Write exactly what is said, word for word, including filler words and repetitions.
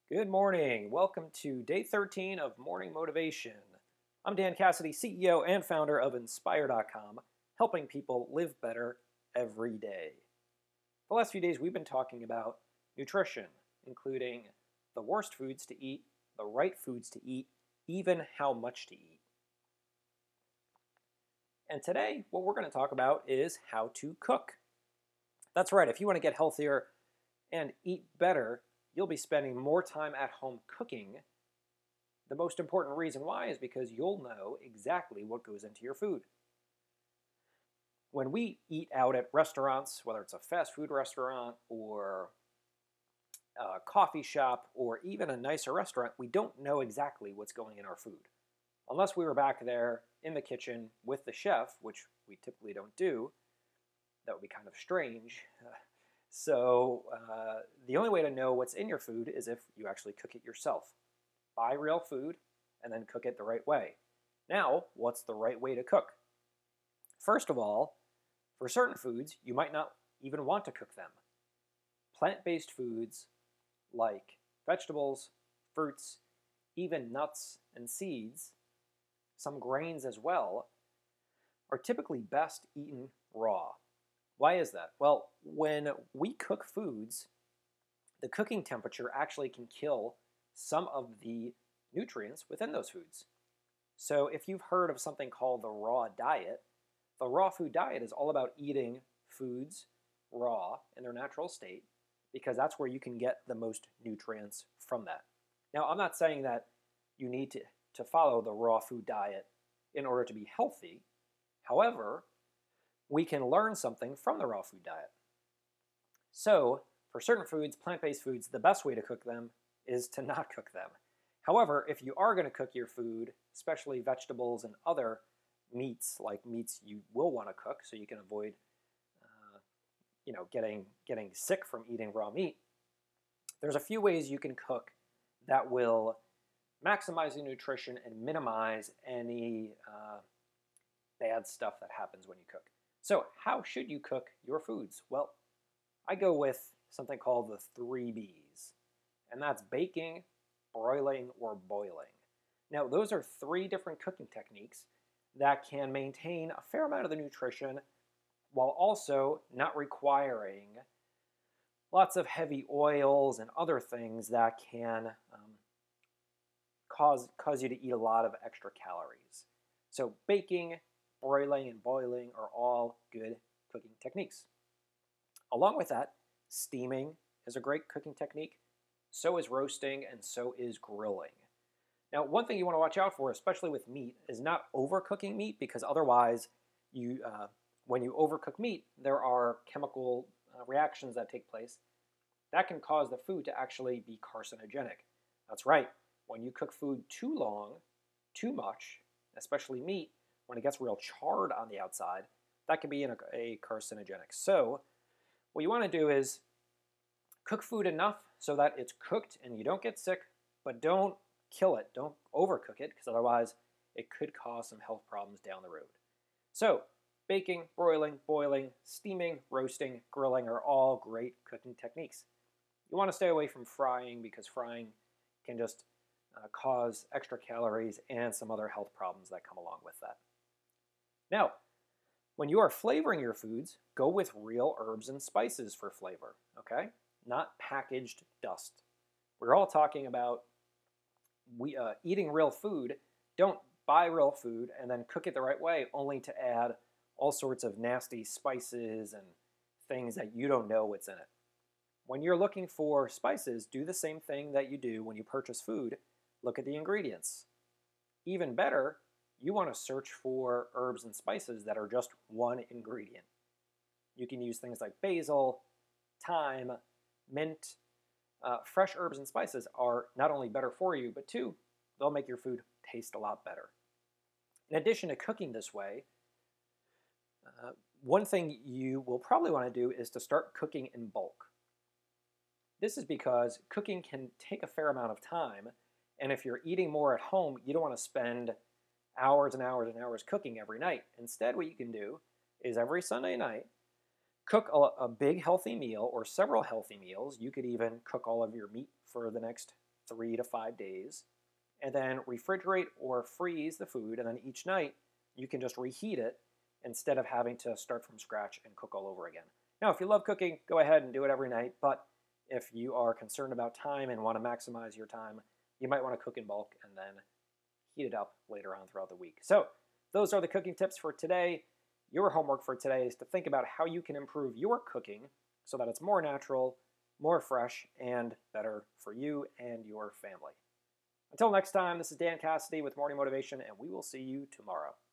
Good morning. Welcome to day thirteen of Morning Motivation. I'm Dan Cassidy, C E O and founder of Inspire dot com, helping people live better every day. The last few days, we've been talking about nutrition, including the worst foods to eat, the right foods to eat, even how much to eat. And today, what we're going to talk about is how to cook. That's right, if you want to get healthier and eat better, you'll be spending more time at home cooking. The most important reason why is because you'll know exactly what goes into your food. When we eat out at restaurants, whether it's a fast food restaurant or a coffee shop or even a nicer restaurant, we don't know exactly what's going in our food. Unless we were back there in the kitchen with the chef, which we typically don't do, that would be kind of strange. So uh, the only way to know what's in your food is if you actually cook it yourself. Buy real food and then cook it the right way. Now, what's the right way to cook? First of all, for certain foods, you might not even want to cook them. Plant-based foods like vegetables, fruits, even nuts and seeds, some grains as well, are typically best eaten raw. Why is that? Well, when we cook foods, the cooking temperature actually can kill some of the nutrients within those foods. So if you've heard of something called the raw diet, the raw food diet is all about eating foods raw in their natural state because that's where you can get the most nutrients from that. Now, I'm not saying that you need to, to follow the raw food diet in order to be healthy. However, we can learn something from the raw food diet. So, for certain foods, plant-based foods, the best way to cook them is to not cook them. However, if you are going to cook your food, especially vegetables and other meats, like meats you will want to cook so you can avoid uh, you know, getting, getting sick from eating raw meat, there's a few ways you can cook that will maximize the nutrition and minimize any uh, bad stuff that happens when you cook. So how should you cook your foods? Well, I go with something called the three B's, and that's baking, broiling, or boiling. Now, those are three different cooking techniques that can maintain a fair amount of the nutrition while also not requiring lots of heavy oils and other things that can um, cause, cause you to eat a lot of extra calories. So baking, broiling, and boiling are all good cooking techniques. Along with that, steaming is a great cooking technique. So is roasting, and so is grilling. Now, one thing you want to watch out for, especially with meat, is not overcooking meat, because otherwise, you, uh, when you overcook meat, there are chemical uh, reactions that take place that can cause the food to actually be carcinogenic. That's right. When you cook food too long, too much, especially meat, when it gets real charred on the outside, that can be a, a carcinogenic. So what you want to do is cook food enough so that it's cooked and you don't get sick, but don't kill it. Don't overcook it, because otherwise it could cause some health problems down the road. So baking, broiling, boiling, steaming, roasting, grilling are all great cooking techniques. You want to stay away from frying, because frying can just uh, cause extra calories and some other health problems that come along with that. Now, when you are flavoring your foods, go with real herbs and spices for flavor, okay? Not packaged dust. We're all talking about we, uh, eating real food. Don't buy real food and then cook it the right way, only to add all sorts of nasty spices and things that you don't know what's in it. When you're looking for spices, do the same thing that you do when you purchase food. Look at the ingredients. Even better, you want to search for herbs and spices that are just one ingredient. You can use things like basil, thyme, mint. Uh, fresh herbs and spices are not only better for you, but two, they'll make your food taste a lot better. In addition to cooking this way, uh, one thing you will probably want to do is to start cooking in bulk. This is because cooking can take a fair amount of time, and if you're eating more at home, you don't want to spend hours and hours and hours cooking every night. Instead, what you can do is every Sunday night, cook a, a big healthy meal or several healthy meals. You could even cook all of your meat for the next three to five days, and then refrigerate or freeze the food, and then each night you can just reheat it instead of having to start from scratch and cook all over again. Now, if you love cooking, go ahead and do it every night, but if you are concerned about time and want to maximize your time, you might want to cook in bulk and then heat it up later on throughout the week. So those are the cooking tips for today. Your homework for today is to think about how you can improve your cooking so that it's more natural, more fresh, and better for you and your family. Until next time, this is Dan Cassidy with Morning Motivation, and we will see you tomorrow.